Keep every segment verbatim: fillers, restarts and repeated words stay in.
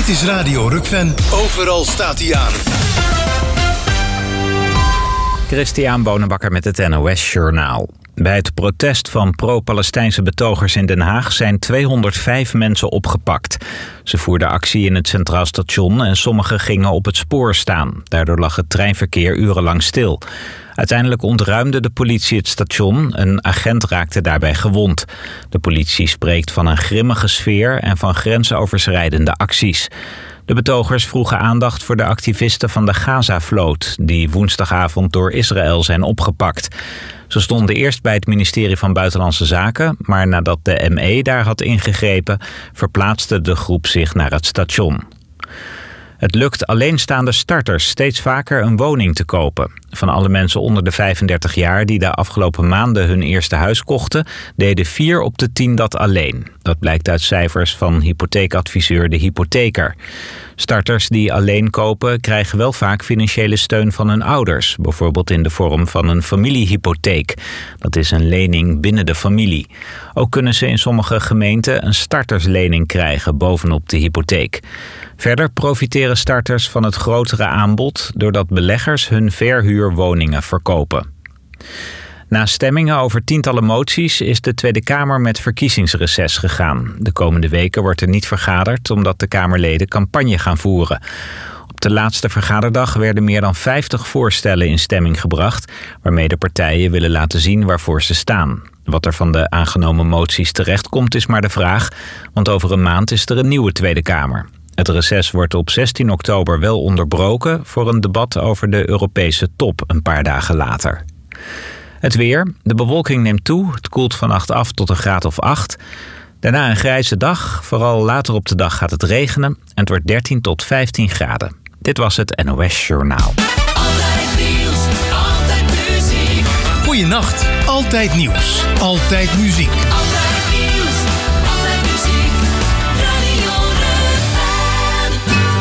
Dit is Radio Rukven. Overal staat hij aan. Christian Bonenbakker met het N O S-journaal. Bij het protest van pro-Palestijnse betogers in Den Haag zijn tweehonderdvijf mensen opgepakt. Ze voerden actie in het Centraal Station en sommigen gingen op het spoor staan. Daardoor lag het treinverkeer urenlang stil. Uiteindelijk ontruimde de politie het station. Een agent raakte daarbij gewond. De politie spreekt van een grimmige sfeer en van grensoverschrijdende acties. De betogers vroegen aandacht voor de activisten van de Gaza-vloot, die woensdagavond door Israël zijn opgepakt. Ze stonden eerst bij het ministerie van Buitenlandse Zaken, maar nadat de M E daar had ingegrepen, verplaatste de groep zich naar het station. Het lukt alleenstaande starters steeds vaker een woning te kopen. Van alle mensen onder de vijfendertig jaar die de afgelopen maanden hun eerste huis kochten, deden vier op de tien dat alleen. Dat blijkt uit cijfers van hypotheekadviseur De Hypotheker. Starters die alleen kopen krijgen wel vaak financiële steun van hun ouders, bijvoorbeeld in de vorm van een familiehypotheek. Dat is een lening binnen de familie. Ook kunnen ze in sommige gemeenten een starterslening krijgen bovenop de hypotheek. Verder profiteren starters van het grotere aanbod doordat beleggers hun verhuurwoningen verkopen. Na stemmingen over tientallen moties is de Tweede Kamer met verkiezingsreces gegaan. De komende weken wordt er niet vergaderd omdat de Kamerleden campagne gaan voeren. Op de laatste vergaderdag werden meer dan vijftig voorstellen in stemming gebracht, waarmee de partijen willen laten zien waarvoor ze staan. Wat er van de aangenomen moties terechtkomt is maar de vraag, want over een maand is er een nieuwe Tweede Kamer. Het reces wordt op zestien oktober wel onderbroken voor een debat over de Europese top een paar dagen later. Het weer. De bewolking neemt toe. Het koelt vannacht af tot een graad of acht. Daarna een grijze dag. Vooral later op de dag gaat het regenen. En het wordt dertien tot vijftien graden. Dit was het N O S-journaal. Altijd nieuws. Altijd muziek. Goeienacht. Altijd nieuws. Altijd muziek. Altijd nieuws. Altijd muziek. Radio Rukven.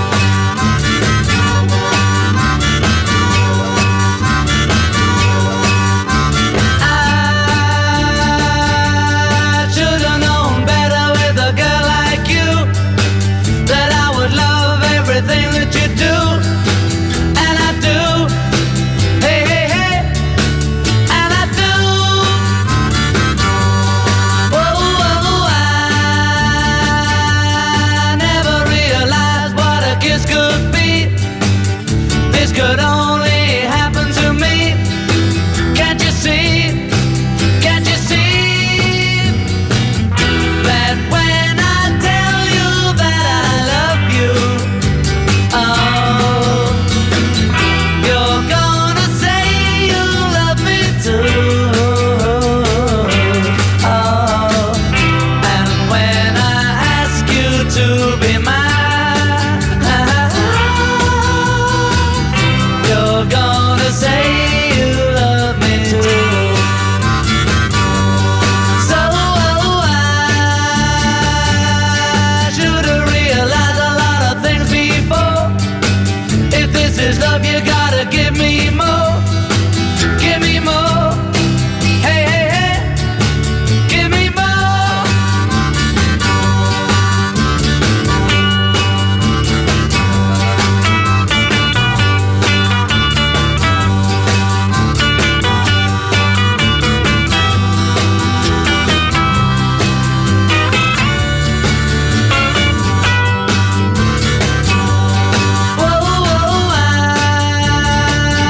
I should have known better with a girl like you, that I would love everything that you do. And I do. Hey, hey, hey. And I do. Whoa, whoa, I never realized what a kiss could be. This could only happen to me. Can't you see? Can't you see that when I tell you that I love you, oh, you're gonna say you love me too. Oh, and when I ask you to be mine, you're gonna say you love me too. So I should have realized a lot of things before. If this is love, you gotta give me more. Give me more. Hey, hey, hey. Give me more. Whoa, whoa,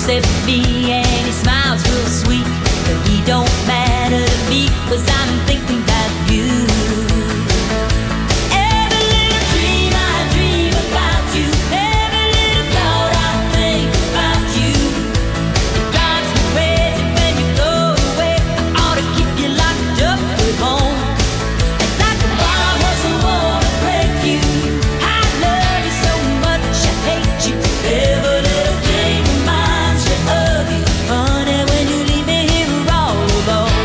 except me, and he smiles real sweet. But he don't matter to me, 'cause I'm thinking about you. Every little dream I dream about you, every little thought I think about you. It drives me crazy when you go away. I ought to keep you locked up at home. And like a bomb was a war to break you. I love you so much, I hate you. Every little thing reminds me of you. Honey, when you leave me here all alone.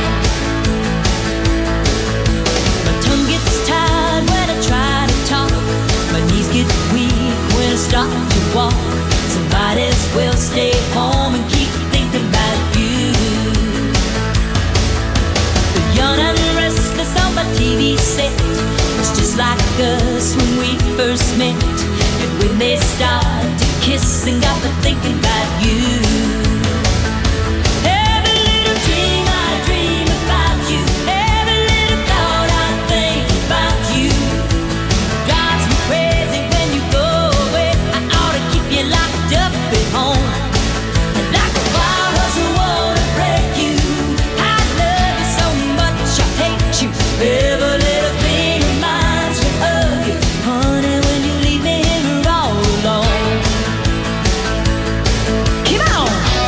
My tongue gets tired when I try to talk. My knees get weak when I start to walk. So might as well stay home and keep thinking about you. The young and restless on my T V set. It's just like us when we first met. And when they start to kiss and got me thinking about you. Every little dream I dream about you. Every little thought I think about you. Drives me crazy when you go away. I ought to keep you locked up at home. And like a wild hustle want to break you. I love you so much, I hate you. Every little thing reminds me of you. Honey, when you leave me here all alone. Come on!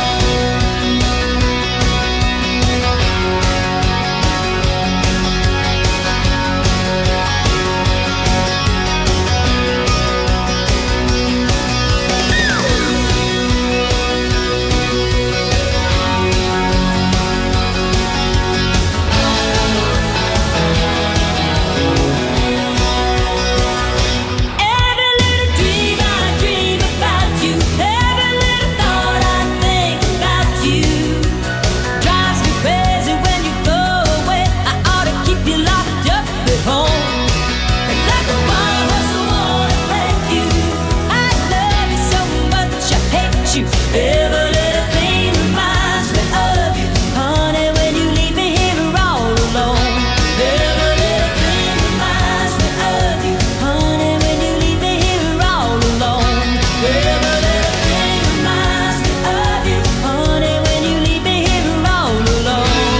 Every little dream I dream about you. Every little thought I think about you. Drives me crazy when you go away. I ought to keep you locked up at home. And like a wild hustle wanna break you. I love you so much, I hate you. Every little thing reminds me of you. Honey, when you leave me here all alone. Every little thing reminds me of you. Honey, when you leave me here all alone. Every little thing reminds me of you. Honey, when you leave me here all alone.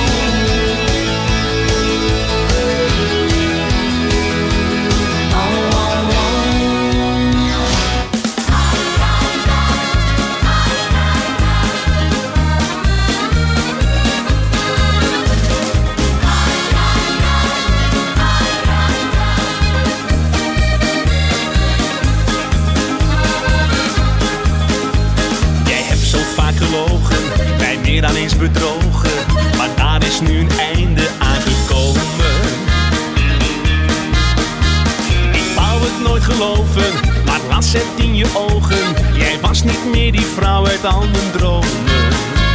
Oh, oh, oh. Jij hebt zo vaak gelogen, mij meer dan eens bedrogen. Maar daar is nu een einde aan gekomen. Ik wou het nooit geloven, maar las het in je ogen. Jij was niet meer die vrouw uit al mijn dromen.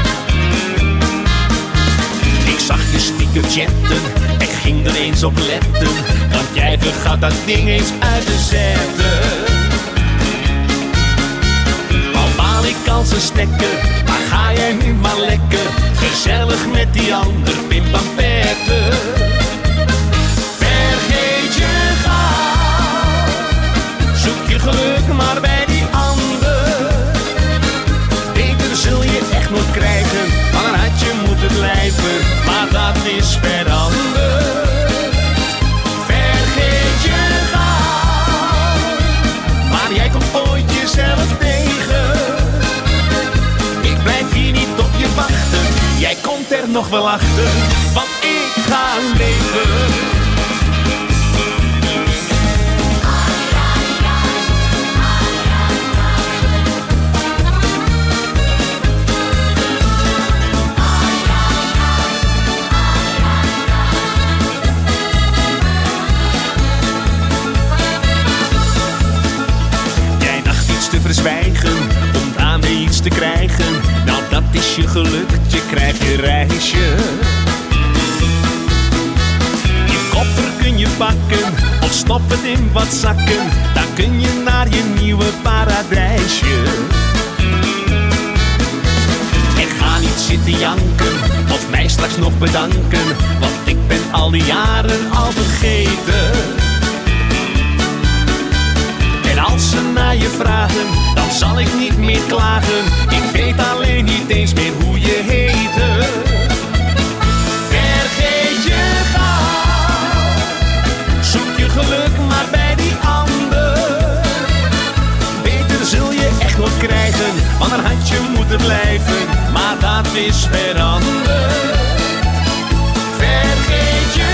Ik zag je stiekem chatten en ging er eens op letten. Want jij vergat dat ding eens uit te zetten. Al baal ik als een stekker, maar ga jij nu maar lekker. Gezellig met die ander pimpampette. Vergeet je gauw, zoek je geluk maar bij die ander. Beter zul je echt nog krijgen, dan had je moeten blijven. Maar dat is veranderd. Vergeet je gauw, maar jij komt ooit jezelf tegen. Ik blijf hier niet op je wachten, jij komt er nog wel achter, want ik ga leven. Jij dacht iets te verzwijgen om daarmee iets te krijgen. Nou, dat is je geluk, je krijgt je reisje. Je koffer kun je pakken of stop het in wat zakken. Dan kun je naar je nieuwe paradijsje. En ga niet zitten janken of mij straks nog bedanken, want ik ben al die jaren al vergeten. En als ze naar je vragen, dan zal ik niet meer klagen. Ik weet alleen niet te blijven, maar dat is veranderd. Vergeet je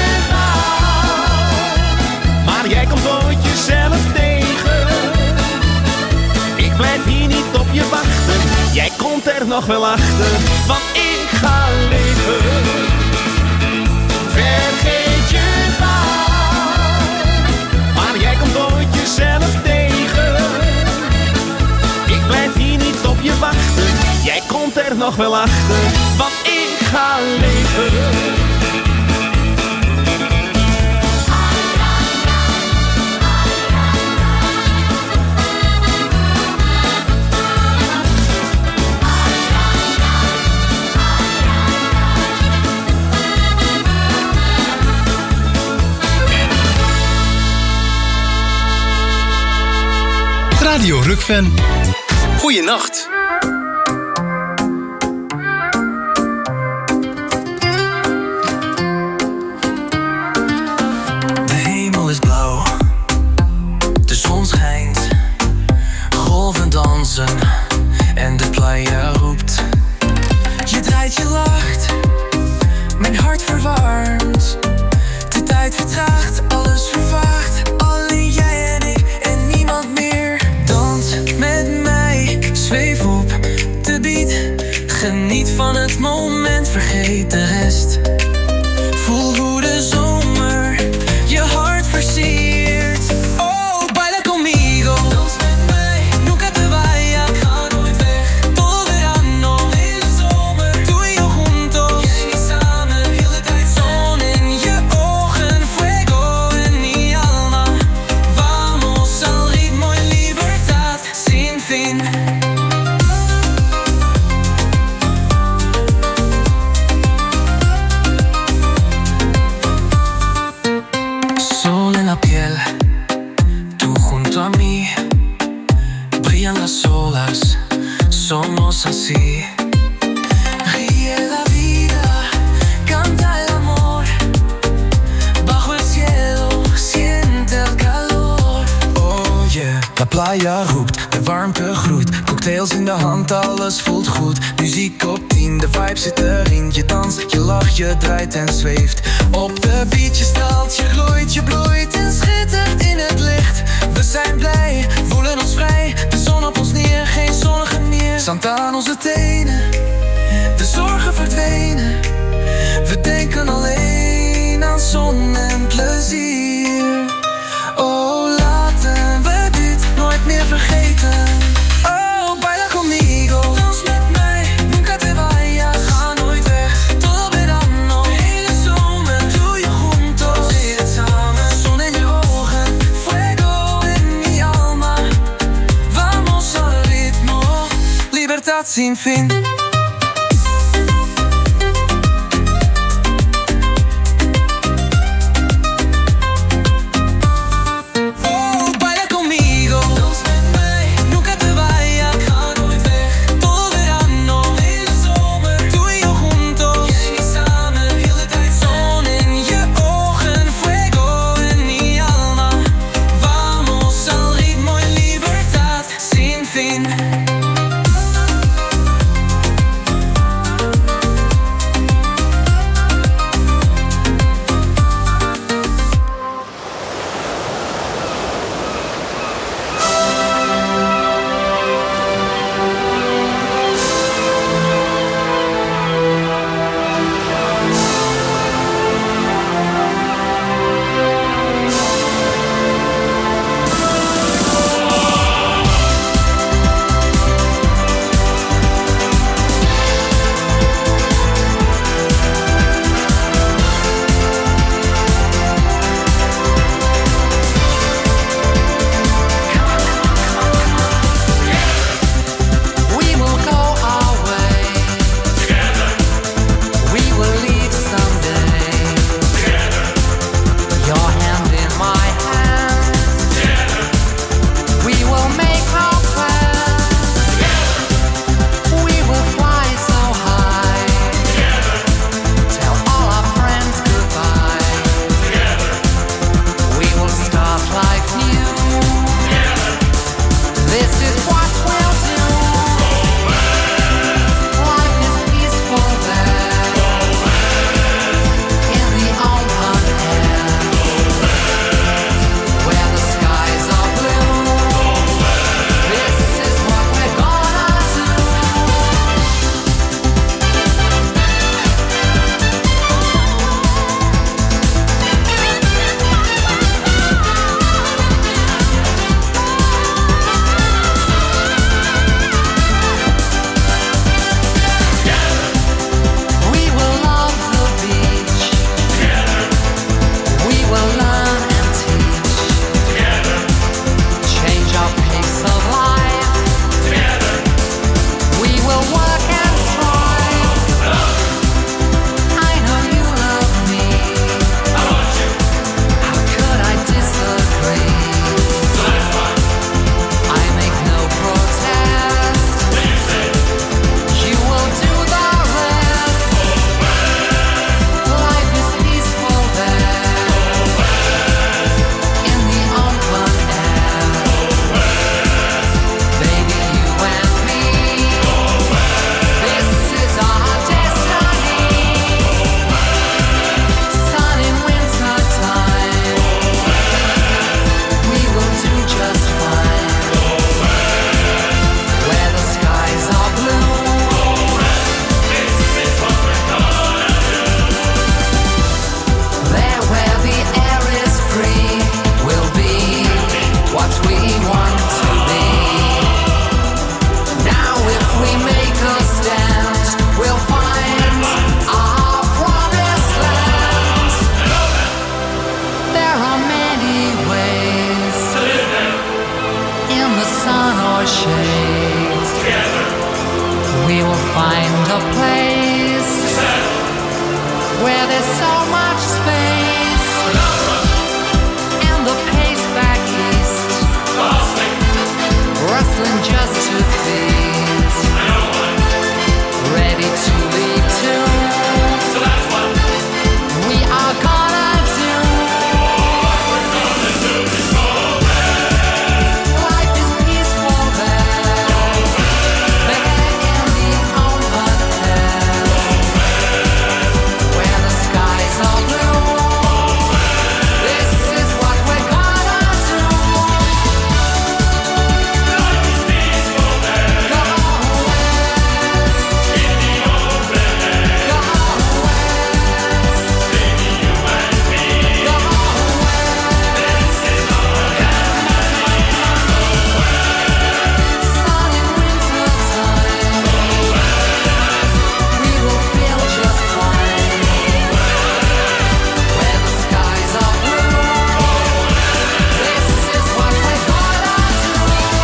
gauw, maar jij komt nooit jezelf tegen. Ik blijf hier niet op je wachten, jij komt er nog wel achter, want ik ga leven. Vergeet je gauw, maar jij komt nooit jezelf tegen. Ik blijf hier niet op je wachten, jij komt er nog wel achter, want ik ga leven. Radio Rukven. Goeienacht. De hemel is blauw, de zon schijnt, golven dansen en de playa roept. Je draait, je lacht, mijn hart verwarmt. De tijd vertraagt, alles vervaagt, alleen jij en ik en niemand meer. Dans met mij, zweef op de beat. Geniet van het moment, vergeet de rest. Voel hoe de zomer je hart versiert. Oh, baila conmigo. Dans met mij, nunca te vayas. Ga nooit weg, todo verano. Hele zomer, tú y yo juntos. Jij en ik samen, heel de tijd. Zon in je ogen, fuego en mi alma. Vamos al ritmo en libertad, sin fin. Sol en la piel, tú junto a mí. Brillan las olas, somos así. Ríe la vida, canta el amor. Bajo el cielo, siente el calor. Oh yeah, la playa roept, de warmte groeit. Cocktails in de hand, alles voelt goed. Muziek op tien, de vibe zit erin. Je danst, je lacht, je draait en zweeft. Op de beat, je straalt, je gloeit, je bloeit en schittert in het licht. We zijn blij, voelen ons vrij. De zon op ons neer, geen zonnige meer. Zand aan onze tenen, de zorgen verdwenen. We denken alleen aan zon en plezier. Oh, laten we dit nooit meer vergeten. Oh, baila conmigo. Dans met mij, nunca te vayas. Ga nooit weg, todo verano. De hele zomer, tú y yo juntos. Zie het samen, zon in je ogen. Fuego en mi alma. Vamos al ritmo, libertad sin fin. Oh, baila conmigo. Dans met mij, nunca te vayas. Ga nooit weg, todo verano. De hele zomer, tú y yo juntos. Jij en ik samen, heel de tijd. Zon in je ogen, fuego en mi alma. Vamos al ritmo en libertad, sin fin. shades. We will find a place where there's so much space, and the pace back east, rustling just to thieves, ready to leave too. We are gonna do. Life is peaceful there, there in the open air, where the skies are blue. This is what we're gonna do. Life is peaceful there. Go west. In the open air. Go west. Baby, you and me. Go west. This is our sun in winter time. We will feel just fine. Where the skies are blue. This is what we're gonna do.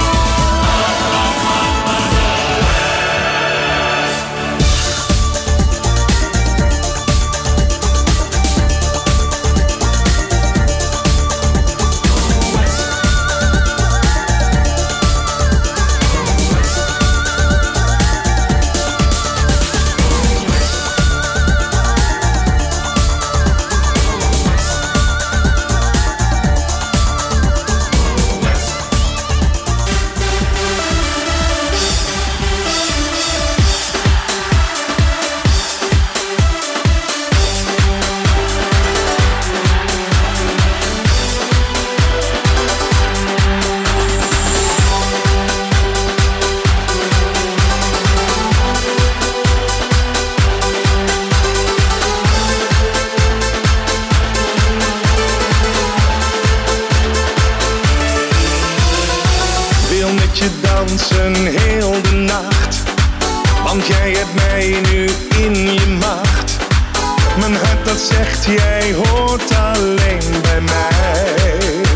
Wil met je dansen heel de nacht, want jij hebt mij nu in je macht. Mijn hart dat zegt jij hoort alleen bij mij.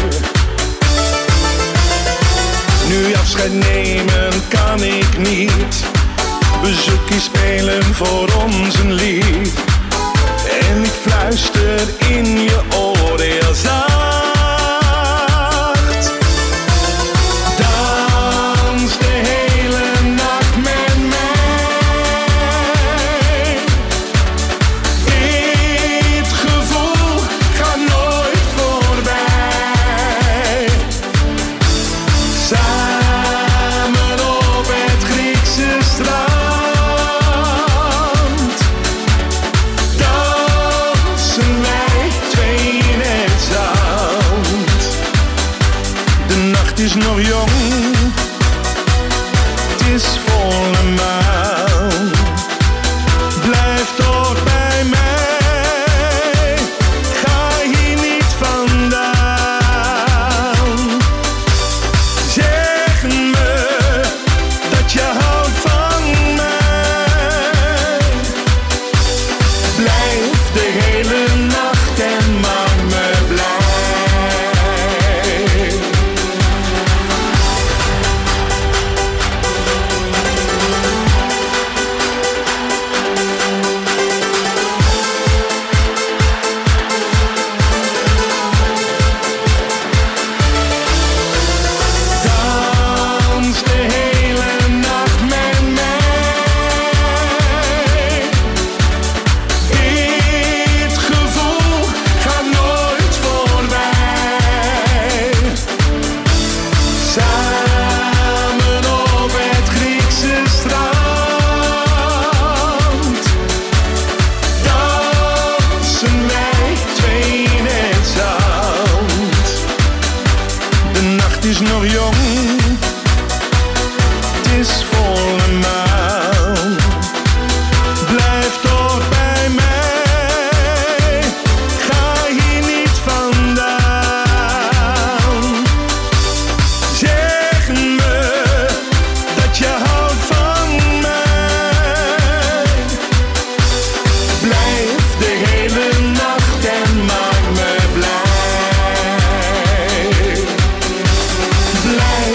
Nu afscheid nemen kan ik niet, bezoekje spelen voor ons een lied. En ik fluister in je oor heel zacht. Dans de hele nacht met mij. Dit gevoel gaat nooit voorbij. Samen op het Griekse strand dansen wij twee in het zand. De nacht is nog jong, het is volle maan. Blijf toch bij mij, ga hier niet vandaan. Zeg me dat je houdt van mij. Blijf de hele nacht en maak me blij. Dans de hele nacht met mij. Dit gevoel gaat nooit voorbij. Samen op het Griekse strand dansen wij twee in het zand. De nacht is nog jong, het is volle maan. Blijf toch bij mij, ga hier niet vandaan. Zeg me dat je houdt van mij. Blijf de hele nacht en maak me blij. Blijf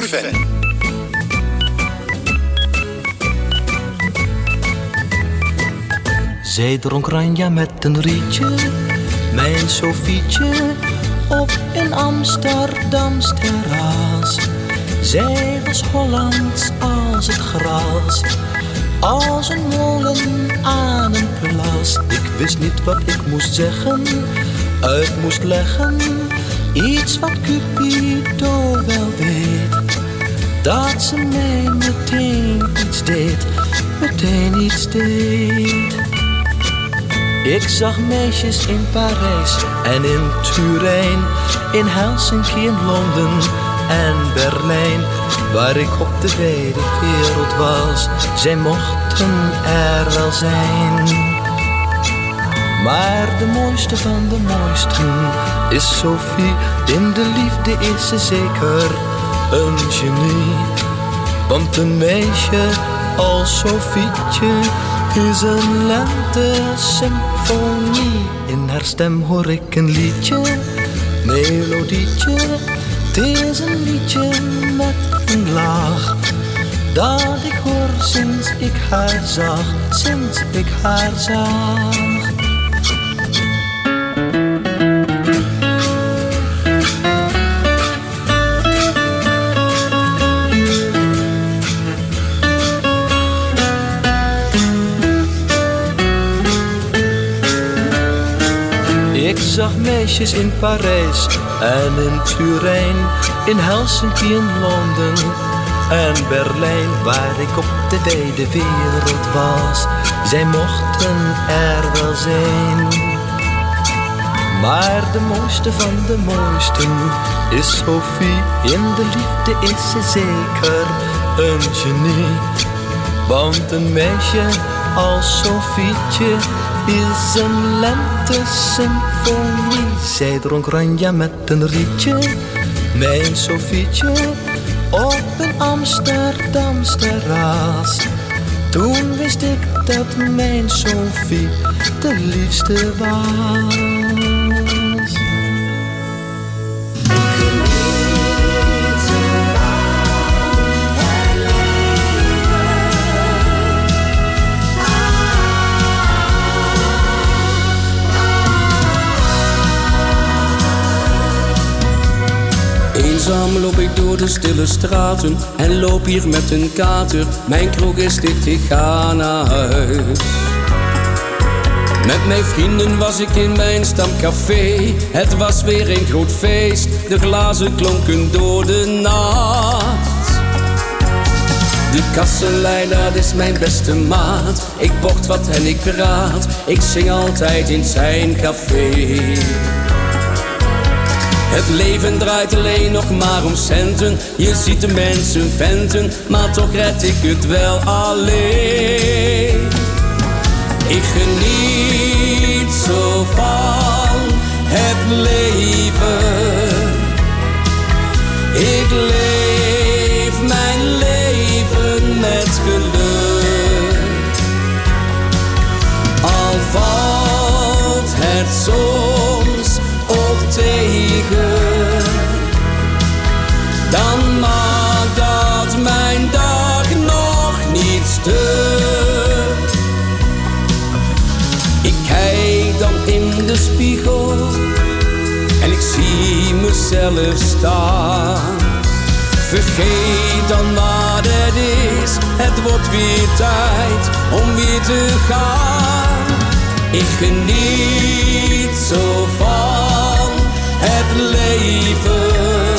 fan. Zij dronk ranja met een rietje, mijn Sofietje, op een Amsterdams terras. Zij was Hollands als het gras, als een molen aan een plas. Ik wist niet wat ik moest zeggen, uit moest leggen, iets wat Cupido wel weet. Dat ze mij meteen iets deed, meteen iets deed. Ik zag meisjes in Parijs en in Turijn, in Helsinki, in Londen en Berlijn. Waar ik op de wijde wereld was, zij mochten er wel zijn. Maar de mooiste van de mooisten is Sophie. In de liefde is ze zeker een genie. Want een meisje als Sofietje is een lente-symfonie. In haar stem hoor ik een liedje, melodietje. Het is een liedje met een laag, dat ik hoor sinds ik haar zag, sinds ik haar zag. Ik zag meisjes in Parijs en in Turijn, in Helsinki, in Londen en Berlijn. Waar ik op de wijde wereld was, zij mochten er wel zijn. Maar de mooiste van de mooisten is Sophie. In de liefde is ze zeker een genie. Want een meisje als Sofietje is een lente-symfonie. Zij dronk ranja met een rietje, mijn Sofietje, op een Amsterdams terras. Toen wist ik dat mijn Sophie de liefste was. Eenzaam loop ik door de stille straten en loop hier met een kater. Mijn kroeg is dicht, ik ga naar huis. Met mijn vrienden was ik in mijn stamcafé. Het was weer een groot feest, de glazen klonken door de nacht. De kassenlijn, dat is mijn beste maat. Ik bocht wat en ik praat, ik zing altijd in zijn café. Het leven draait alleen nog maar om centen. Je ziet de mensen venten, maar toch red ik het wel alleen. Ik geniet zo van het leven. Ik leef mijn leven met geluk. Al valt het soms ook tegen, dan maakt dat mijn dag nog niet stuk. Ik kijk dan in de spiegel en ik zie mezelf staan. Vergeet dan wat het is, het wordt weer tijd om weer te gaan. Ik geniet zo van het leven.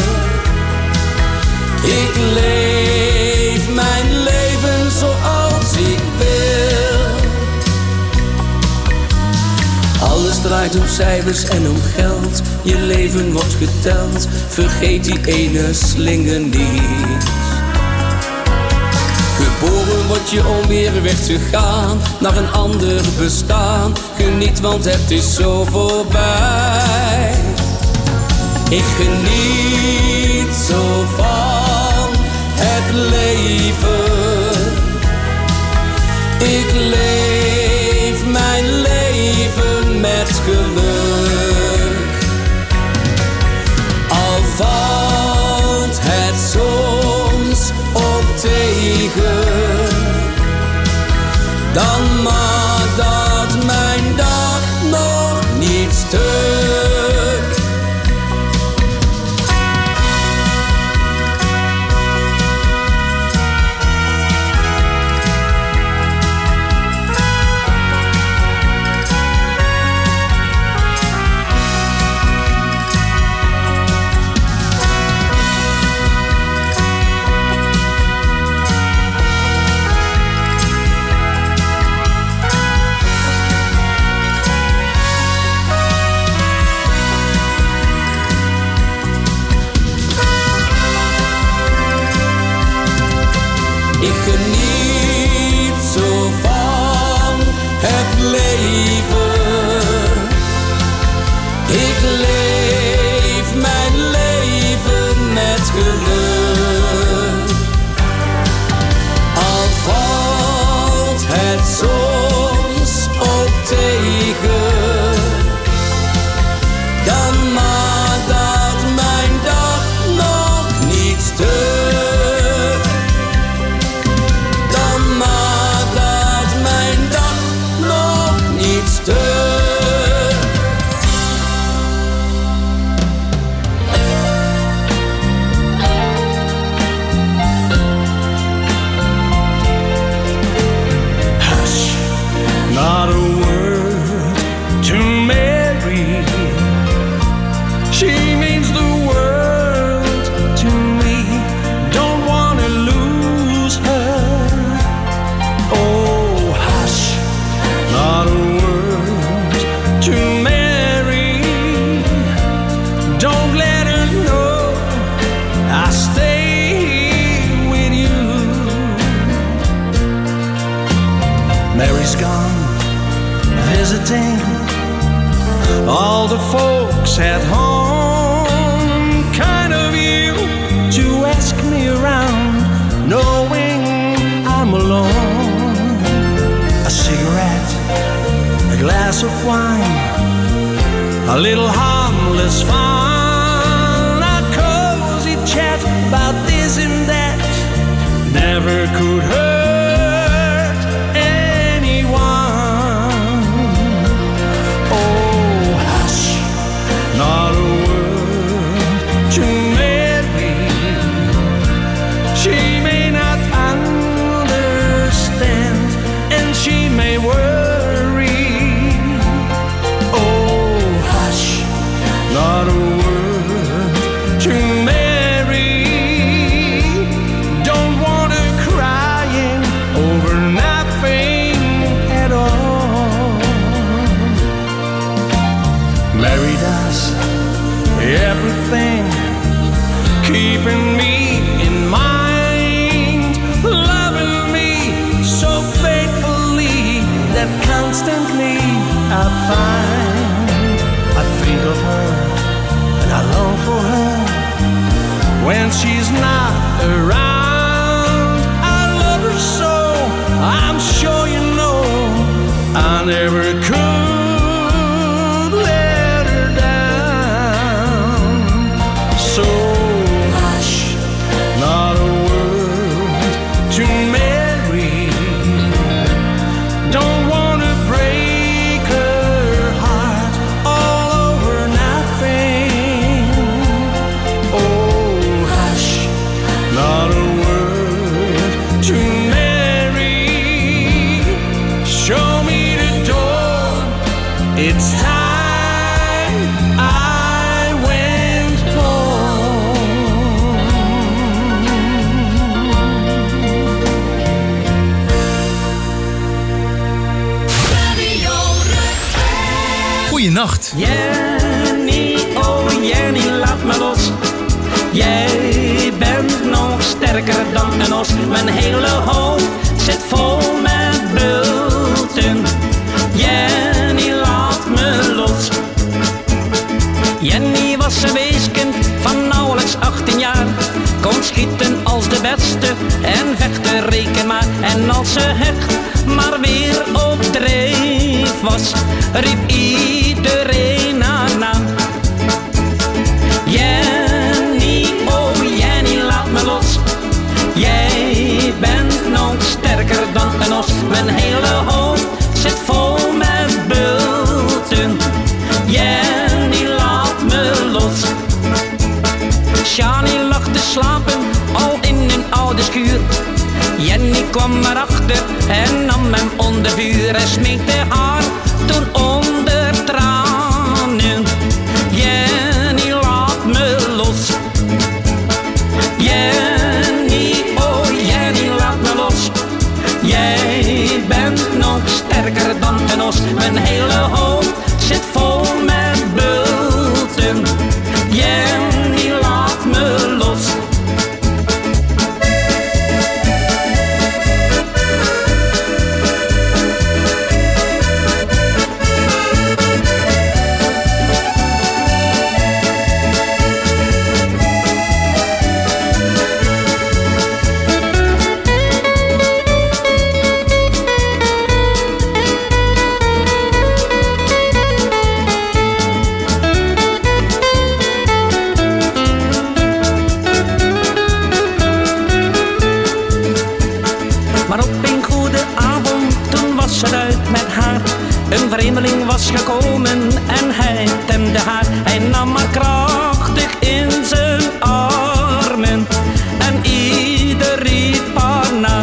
Ik leef mijn leven zoals ik wil. Alles draait om cijfers en om geld. Je leven wordt geteld, vergeet die ene slinger niet. Geboren word je om weer weg te gaan naar een ander bestaan. Geniet, want het is zo voorbij. Ik geniet zo van het leven. Ik leef mijn leven met geluk. Al valt het zo tegen, dan maakt dat mijn dag nog niet stuk. Ik geniet zo van het leven. Ik leef mijn leven met geluk. Al valt het soms ook tegen, dan maakt dat mijn dag nog niet stuk. Not a word to Mary. She means the world to me. Don't wanna lose her. Oh, hush. Not a word to Mary. Don't let her know I stay with you. Mary's gone visiting all the folks at home. Kind of you to ask me around, knowing I'm alone. A cigarette, a glass of wine, a little harmless fun, a cozy chat about this and that never could hurt anyone. Not a word to Mary. She may not understand, and she may worry. Oh, hush. Not a word to Mary. Don't want her crying over nothing at all. Mary does everything, keeping me in mind, loving me so faithfully that constantly I find I think of her and I long for her when she's not around. I love her so, I'm sure you know I never could. So hush, not a word to Mary. Don't wanna break her heart all over nothing. Oh, hush, not a word to Mary. Show me the door, it's time I went home. Goeienacht. Jenny, oh Jenny, laat me los. Jij bent nog sterker dan een os. Mijn hele hoofd zit vol met bulten. Jenny, laat me los. Jenny was een weeskind van nauwelijks achttien jaar. Kon schieten als de beste en vechten reken maar. En als ze hecht maar weer op dreef was, riep iedereen haar naam. Jenny, oh Jenny, laat me los. Jij bent schuur. Jenny kwam erachter en nam hem onder vuur en smeekte haar toen onder tranen. Jenny, laat me los. Jenny, oh Jenny, laat me los. Jij bent nog sterker dan een os. Mijn hele hoofd zit vol met bulten. Jenny, laat me los. Een vreemdeling was gekomen en hij temde haar. Hij nam haar krachtig in zijn armen en ieder riep haar na.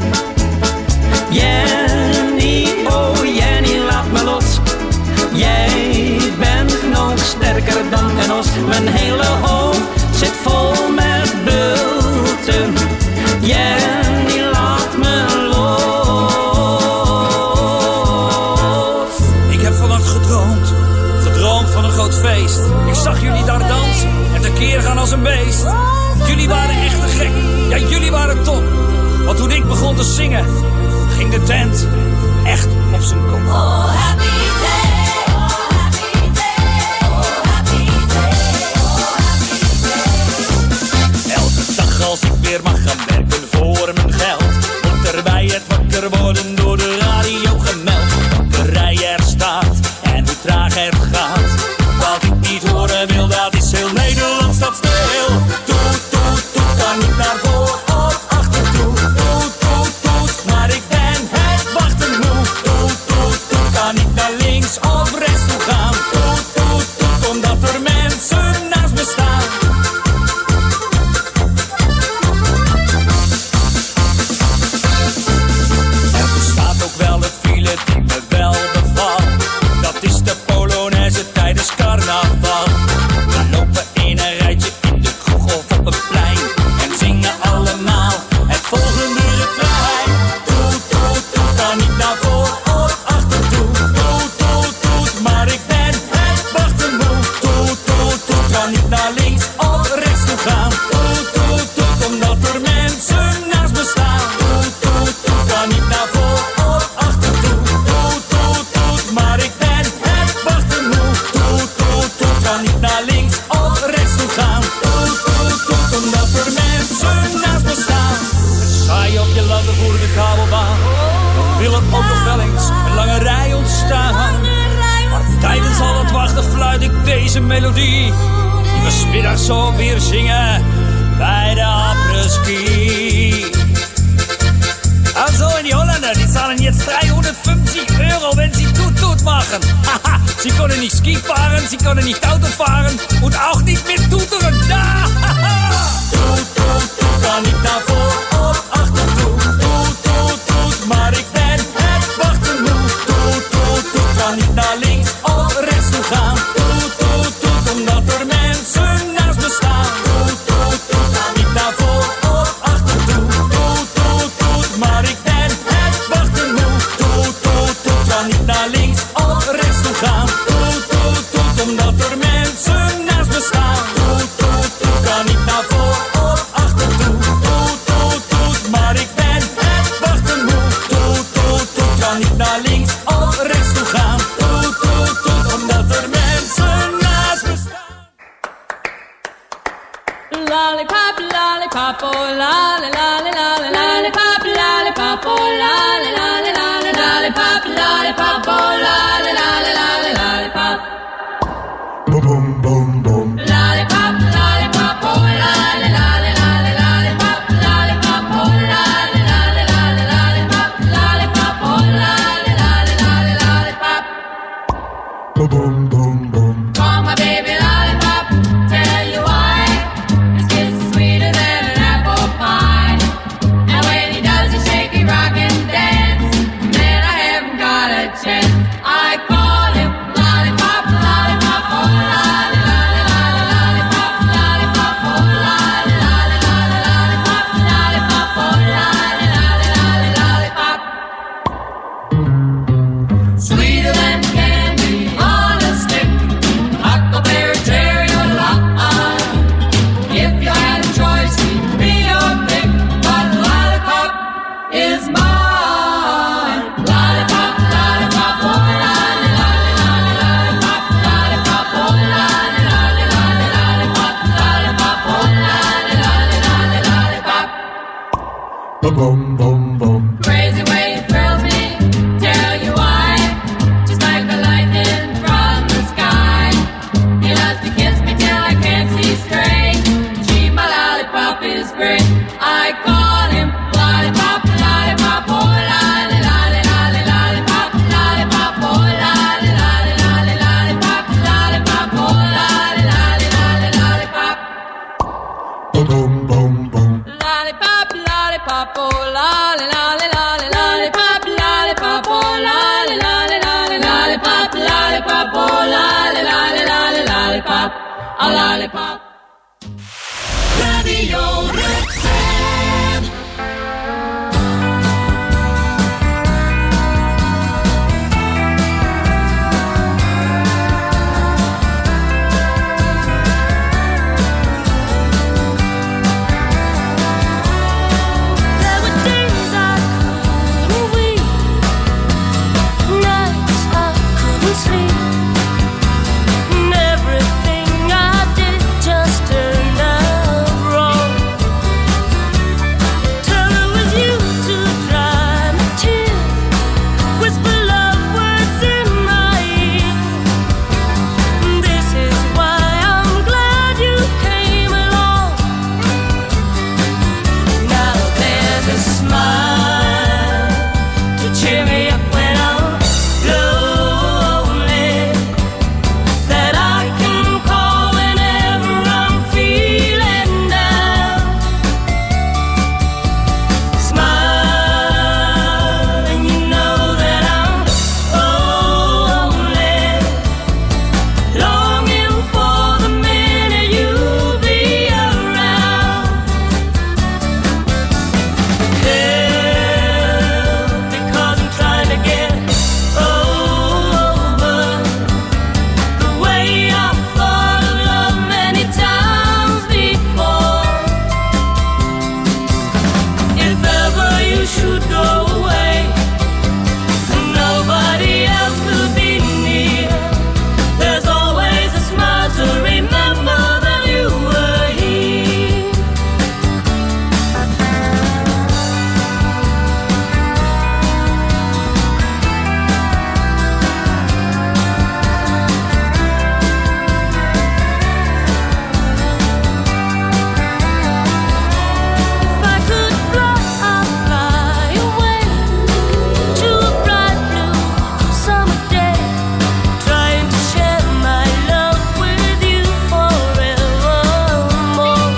Jenny, oh Jenny, laat me los. Jij bent nog sterker dan een os. Mijn hele hoofd zit vol met bulten. Jenny, laat me los. Gedroomd, gedroomd van een groot feest. Ik zag jullie daar dansen en tekeer gaan als een beest. Jullie waren echt te gek, ja jullie waren top. Want toen ik begon te zingen, ging de tent echt op zijn kop. Oh happy day, oh happy day, oh happy day, oh happy day. Elke dag als ik weer mag gaan werken voor mijn geld, wordt er bij het wakker worden door de radio gemeld. Dat de rij er staat en hoe traag het gaat. Wat ik niet horen wil, dat is heel Nederland staat stil. Toet, toet, toet, kan niet naar voor of achter toe. Toet, toet, toet, maar ik ben het wachten moe. Toet, toet, toet, kan niet naar links of rechts toe gaan. Toet, toet, toet, omdat er mensen naast me staan. Er bestaat ook wel een file die me wel bevalt. Dat is de Polonaise tijdens carnaval. We lopen in een rijtje in de kroeg of op een plein en zingen allemaal het volgende refrein. Toet, toet, toet, kan niet naar voor of achter toe. Toet, toet, toet, maar ik ben het wachten moe. Toet, toet, toet, kan niet naar links of rechts toe gaan. Toet, toet, toet, omdat er mensen naast me staan. Toet, toet, toet, kan niet naar voor of achter toe. Toet, toet, toet, maar ik ben het wachten moe. Toet, toet, toet, kan niet naar links of rechts toe gaan. Toet, toet, toet, omdat er mensen naast me staan. Sta je op je landen voor de kabelbaan, dan wil er ook nog wel eens een lange rij ontstaan. Maar tijdens al het wachten fluit ik deze melodie, die we 's middags zo weer zingen bij de apres-ski. Also, in die Holländer, die zahlen jetzt dreihundertfünfzig Euro, wenn sie Toot-Toot machen. Haha, sie können nicht Ski fahren, sie können nicht Auto fahren und auch nicht mit Tuteren. Da, Toet, toet, toet, kan niet naar voor of achter toe. Toet, toet, toet, maar ik ben het wachten moe. Toet, toet, toet, kan niet naar links of rechts toe gaan. Toet, toet, toet, omdat er mensen naast me staan. Toet, toet, toet, kan niet naar voor of achter toe. Toet, toet, toet, maar ik ben het wachten moe. Toet, toet, toet, kan niet naar links of rechts toe gaan. Toet, toet, toet, omdat er mensen naast me staan. Toet, toet, toet, kan niet naar voor of achter toe. Toet, toet, toet, maar ik ben het wachten moe. Toet, toet, toet, kan niet naar links of rechts toe gaan. Toet, toet, toet, omdat er mensen naast me staan. Lollipop, lollipop, oh lolly, lolly, lolly, lollipop, lollipop, oh lolly, lolly, lolly, lollipop, lollipop, oh lolly, lolly, lolly, lollipop. Boom, boom, boom, boom. Lollipop, lollipop, oh lolly, lolly, lolly, lollipop, lollipop, oh lolly, lolly, lolly, lollipop, lollipop, oh lolly, lolly, lolly, lollipop. Boom, boom, boom, boom. Call my baby lollipop, tell you why. His kiss is sweeter than an apple pie. Boom, boom, boom. Crazy way it thrills me, tell you why. Just like the lightning from the sky. He loves to kiss me till I can't see straight. Gee, my lollipop is great. I call him lollipop, lollipop, oh lolly, lolly, lolly, lollipop, lollipop, oh lolly, lolly, lolly, lollipop, lollipop, oh lolly, lolly, lolly, lollipop. Boom, boom, boom. Lollipop, lollipop, oh lolly, lolly, lolly, lollipop, lollipop, oh lolly, lolly, lolly, lollipop, lollipop, oh lolly, lolly, lolly, lollipop, a lollipop. Radio Roxanne. There were days I couldn't weep, nights I couldn't sleep, and everything I did just turned out wrong. Till it was you to dry my tears, whisper love words in my ear. This is why I'm glad you came along. Now there's a smile to cheer me up when I'm lonely, that I can call whenever I'm feeling down. Smile and you know that I'm only longing for the minute you'll be around. Help, because I'm trying to get over the way I thought of love many times before. If ever you should go away and nobody else could be near, there's always a smile to remember that you were here. If I could fly, I'd fly away to a bright blue summer day, trying to share my love with you forevermore.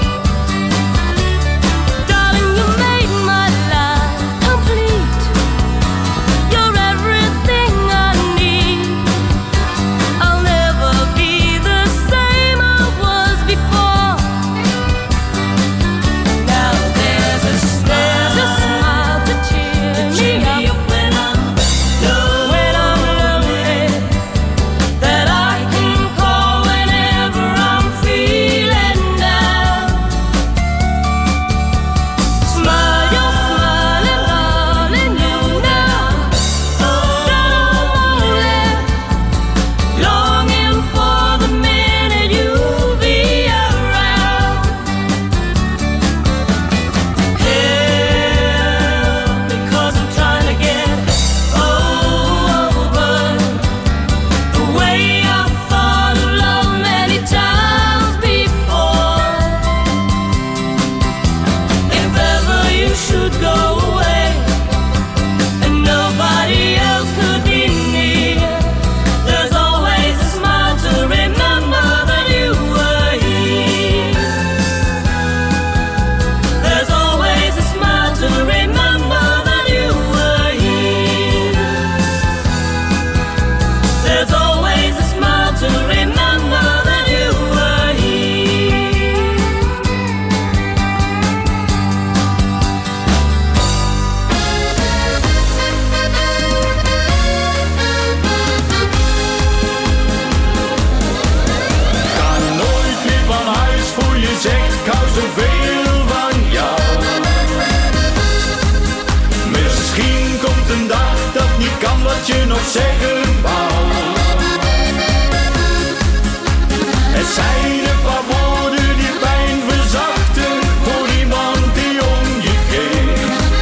Darling, you made my life complete. You're everything I need. I'll never be the same I was before. Now there's a there's a smile to cheer me up when I'm when I'm lonely, that I can call whenever I'm feeling down. Smile, you're smiling, darling, you know that I'm only longing for the minute you'll be around. Help, because I'm trying to get over the way I thought of love many times before. If ever you should go away and nobody else could be near, there's always a smile to remember that you were here. There's always a smile to remember that you were here. There's always a smile to remember that you were here. Ga nooit meer van huis voor je zegt, ik hou zoveel van jou. Misschien komt een dag dat niet kan wat je nog zeggen wou. Het zijn een paar woorden die pijn verzachten voor iemand die om je geeft.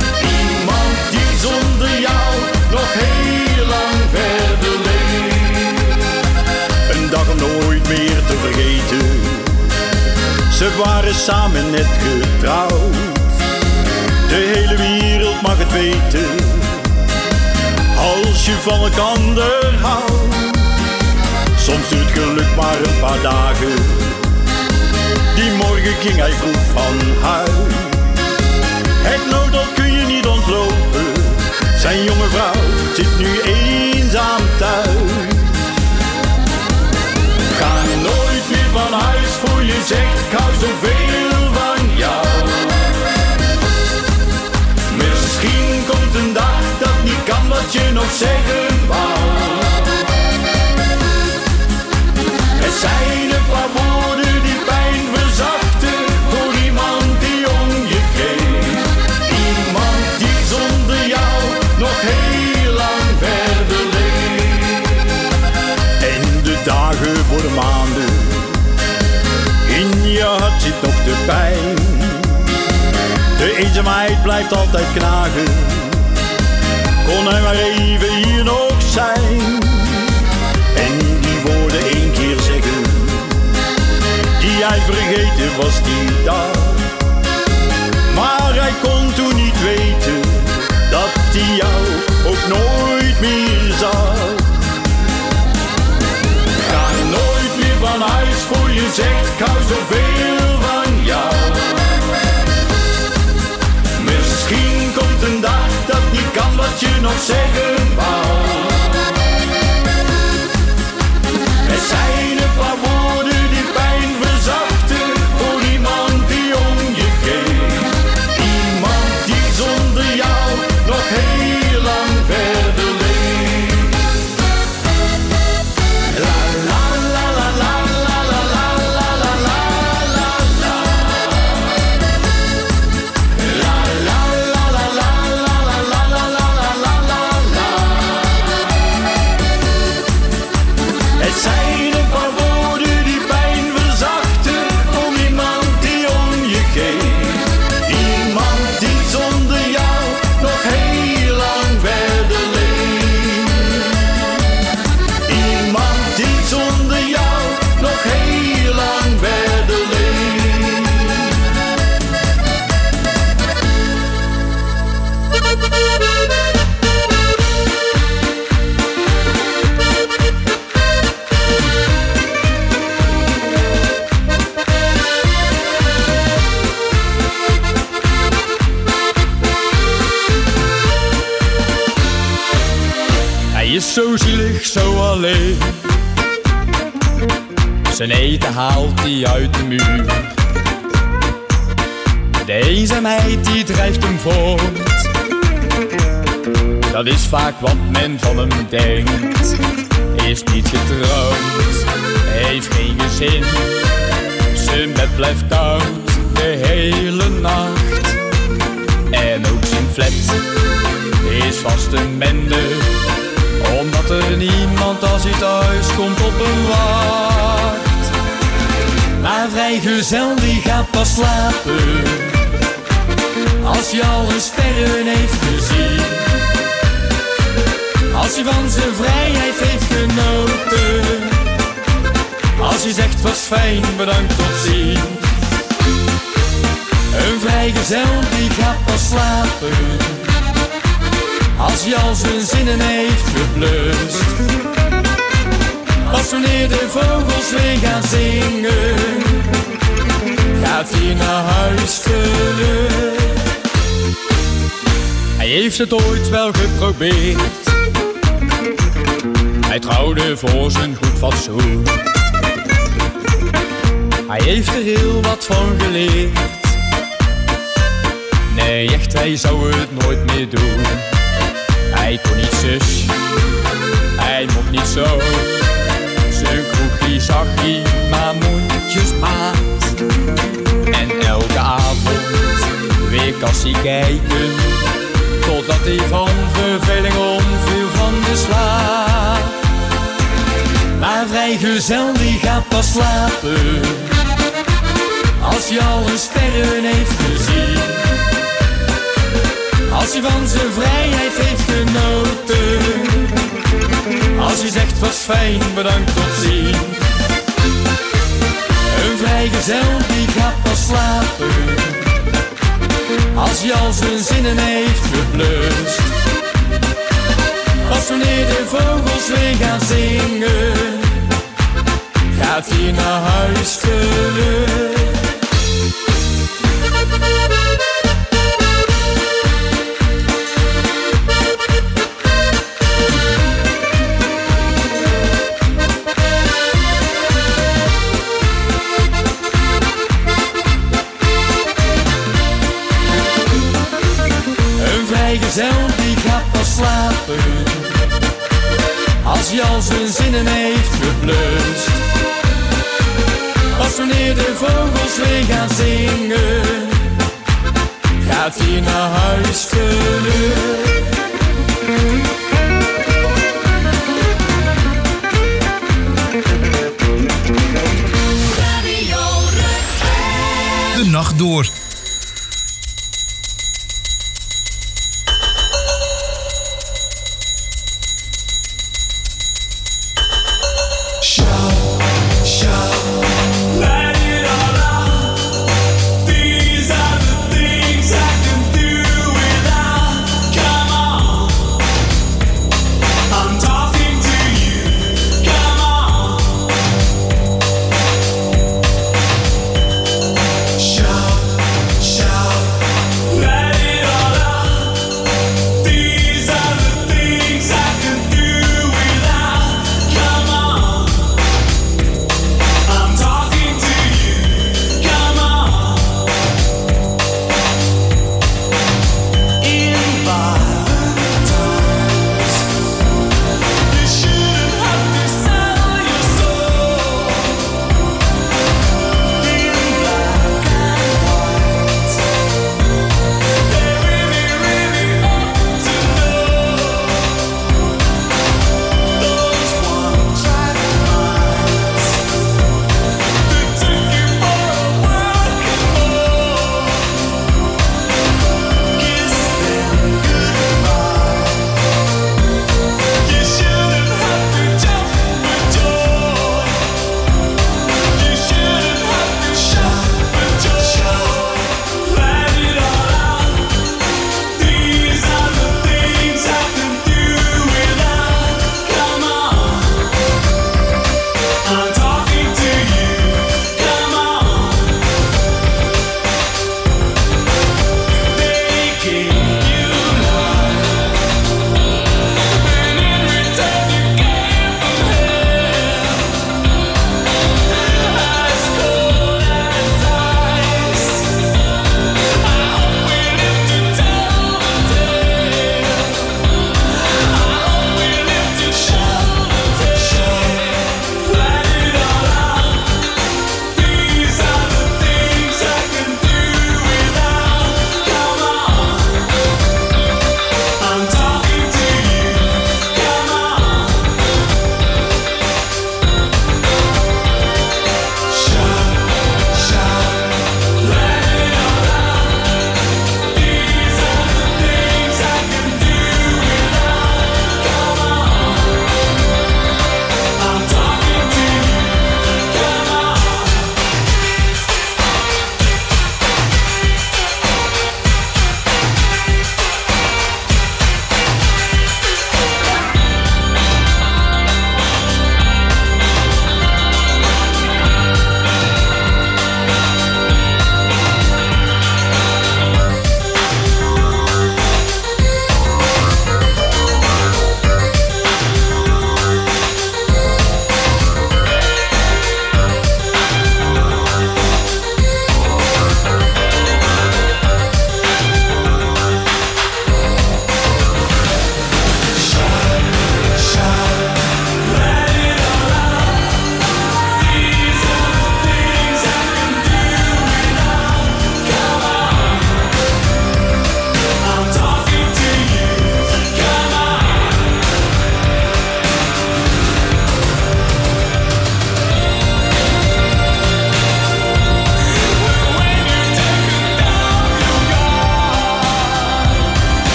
samen net getrouwd. De hele wereld mag het weten, als je van elkander houdt. Soms duurt geluk maar een paar dagen, die morgen ging hij vroeg van huis. Het noodlot kun je niet ontlopen, zijn jonge vrouw zit nu eenzaam thuis. Ga nooit meer van huis voor je zegt, ik hou zoveel van jou. Misschien komt een dag dat niet kan wat je nog zeggen wou. Het zijn een paar woorden die pijn verzachten, voor iemand die om je geeft. Iemand die zonder jou nog heel lang verder leeft. En de dagen worden maanden, in je hart zit nog de pijn. De eenzaamheid blijft altijd knagen, kon hij maar even hier nog zijn. En die woorden één keer zeggen, die hij vergeten was die dag. Maar hij kon toen niet weten, dat hij jou ook nooit meer zag. Ga nooit meer van huis voor je zegt, ik hou zoveel van jou. Misschien komt een dag dat niet kan wat je nog zeggen wou. Er zijn een paar woorden die pijn verzachten, voor iemand die om je geeft. Iemand die zonder jou nog heel lang verder leeft. La la la la la la la la la la la la la. La la la la la la la la la la la la. Het zijn een paar woorden die pijn verzachten, om iemand die om je geeft. Iemand die zonder jou nog heel lang verder leeft. Iemand die zonder jou nog heel lang verder leeft. Hij is zo zielig, zo alleen. Zijn eten haalt hij uit de muur. De eenzaamheid die drijft hem voort. Dat is vaak wat men van hem denkt. Is niet getrouwd, heeft geen gezin. Zijn bed blijft koud de hele nacht. En ook zijn flat is vast een bende, omdat er niemand als hij thuis komt op hem wacht. Maar vrijgezel die gaat pas slapen, als hij alle sterren heeft gezien. Als hij van zijn vrijheid heeft genoten, als hij zegt was fijn, bedankt, tot ziens. Een vrijgezel die gaat pas slapen, als hij al zijn zinnen heeft geblust. Pas wanneer de vogels weer gaan zingen, gaat hij naar huis terug. Hij heeft het ooit wel geprobeerd, hij trouwde voor zijn goed fatsoen. Hij heeft er heel wat van geleerd, nee echt, hij zou het nooit meer doen. Hij kon niet zus, hij mocht niet zo, zijn kroegie zag hij maar mondjesmaat. En elke avond weer kassie kijken, totdat hij van verveling omviel van de slaap. Maar vrijgezel die gaat pas slapen, als hij alle sterren heeft gezien. Als hij van zijn vrijheid heeft genoten, als hij zegt was fijn, bedankt, tot ziens. Een vrij vrijgezel die gaat pas slapen als hij al zijn zinnen heeft geblust. Pas wanneer de vogels weer gaan zingen, gaat hij naar huis terug. Een vrijgezel die gaat pas slapen als hij al zijn zinnen heeft geblust. Pas wanneer de vogels weer gaan zingen, gaat hij naar huis terug. De nacht door. Shout,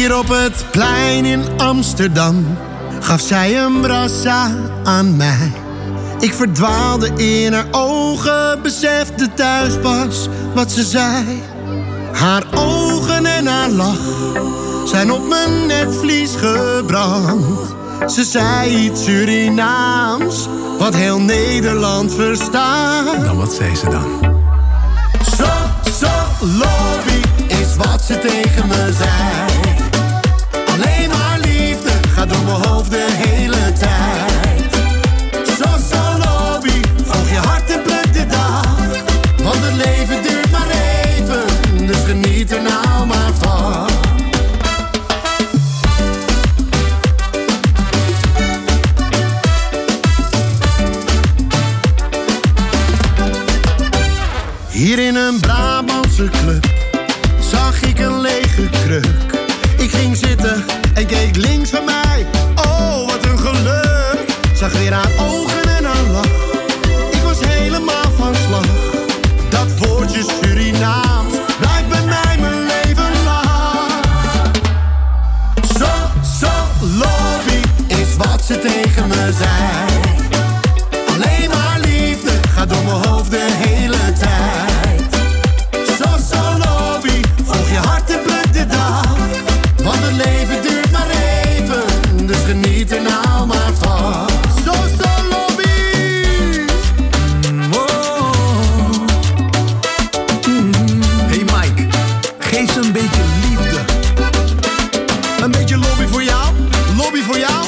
Hier op het plein in Amsterdam gaf zij een brassa aan mij. Ik verdwaalde in haar ogen, besefte thuis pas wat ze zei. Haar ogen en haar lach zijn op mijn netvlies gebrand. Ze zei iets Surinaams, wat heel Nederland verstaat. Dan wat zei ze dan? Zo, zo, lobby is wat ze tegen me zei. Alleen maar liefde gaat door mijn hoofd de hele tijd. Zo, zo, lobby, volg je hart en pluk de dag. Want het leven duurt maar even, dus geniet er nou maar van. Hier in een Brabantse club zag ik een lege kruk. Ik ging zitten en keek links van mij. Oh, wat een geluk. Zag weer haar ogen en haar lach. Ik was helemaal van slag. Dat woordje Surinaams blijft bij mij mijn leven lang. Zo, zo, lobby is wat ze tegen me zei. Alleen maar liefde gaat door mijn hoofd de hele tijd. Geniet er nou maar van. Zo, zo, lobby. Mm, oh. mm. Hey Mike, geef ze een beetje liefde. Een beetje lobby voor jou, lobby voor jou.